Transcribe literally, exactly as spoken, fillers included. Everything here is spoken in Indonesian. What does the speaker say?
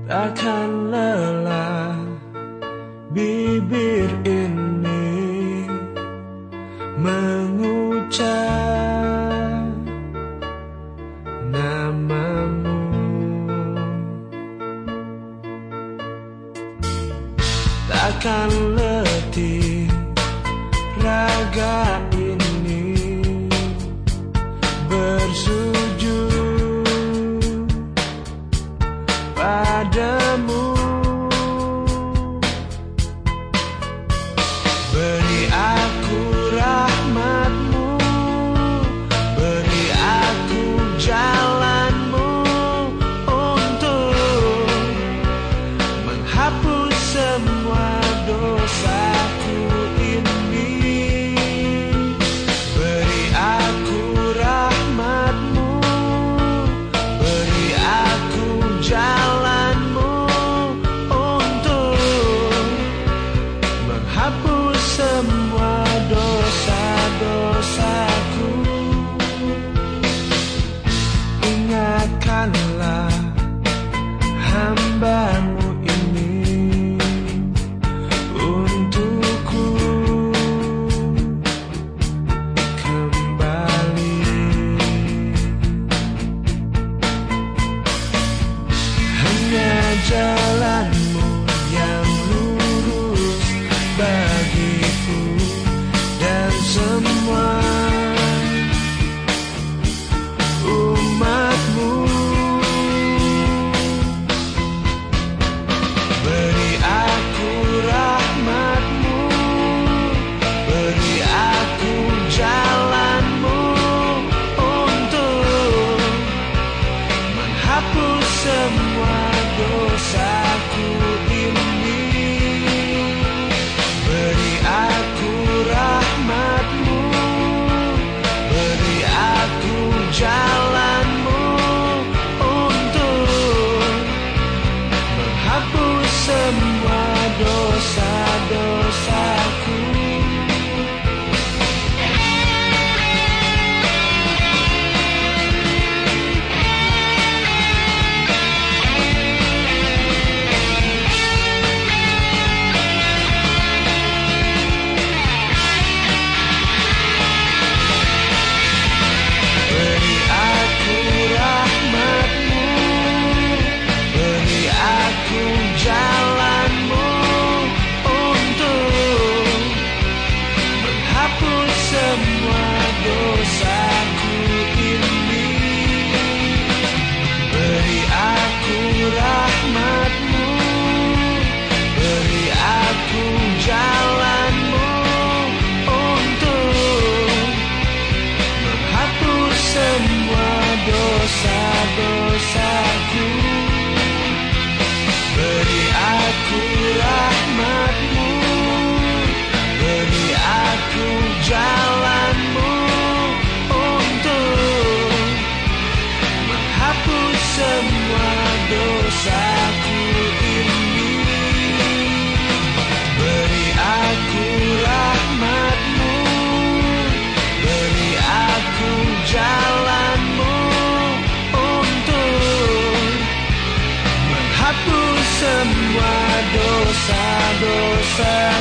Takkan lelah bibir ini mengucap namamu. Takkan letih raga ini bersujud padamu. Beri aku rahmat-Mu, beri aku jalan-Mu untuk menghapus semua dosaku ini. Beri aku rahmat-Mu, beri aku jalan-Mu untuk menghapus semua dosa-dosaku. Ingatkanlah hamba-Mu ini untukku kembali. Hanya jalan-Mu yang lurus bagiku dan semua umat-Mu. Beri aku rahmat-Mu, beri aku jalan-Mu untuk menghapus semua dosaku ini. Beri aku rahmat-Mu, beri aku jalan-Mu untuk menghapus semua dosa-dosaku. Beri aku rahmat-Mu, beri aku jalan-Mu untuk menghapus semua dosaku ini. Beri aku rahmat-Mu, beri aku jalan-Mu untuk menghapus semua dosa-dosaku. Beri aku rahmat-Mu, beri aku jalan-Mu untuk menghapus semua dosaku ini. Beri aku rahmat-Mu, beri aku jalan-Mu untuk menghapus semua dosa-dosa